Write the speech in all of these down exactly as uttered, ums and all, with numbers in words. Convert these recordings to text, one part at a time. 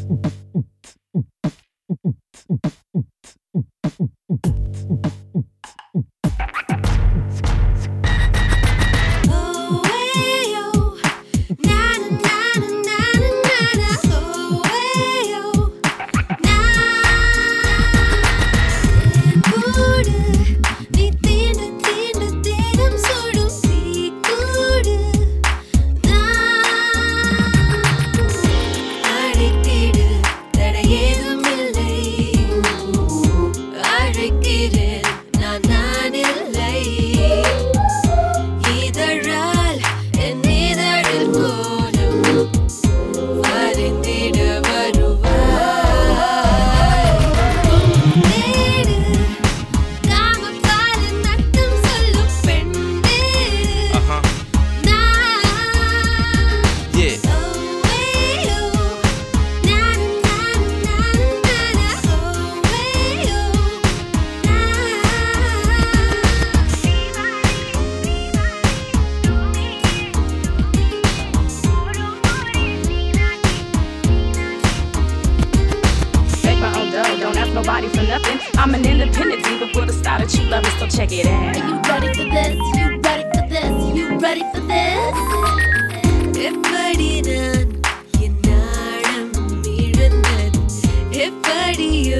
Nobody for nothing. I'm an independent diva with a style that you love, so check it out. Are you ready for this? You ready for this? You ready for this? எப்படிதான் என் நாணம் இழந்தது எப்படியோ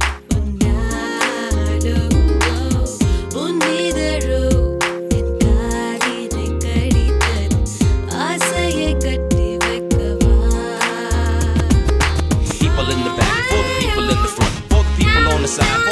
உன்னாலோ உன் இதழோ என் காதினை கடித்தது ஆசையை கட்டி வைக்கவா. People in the back, for the people in the front, for the people on the side.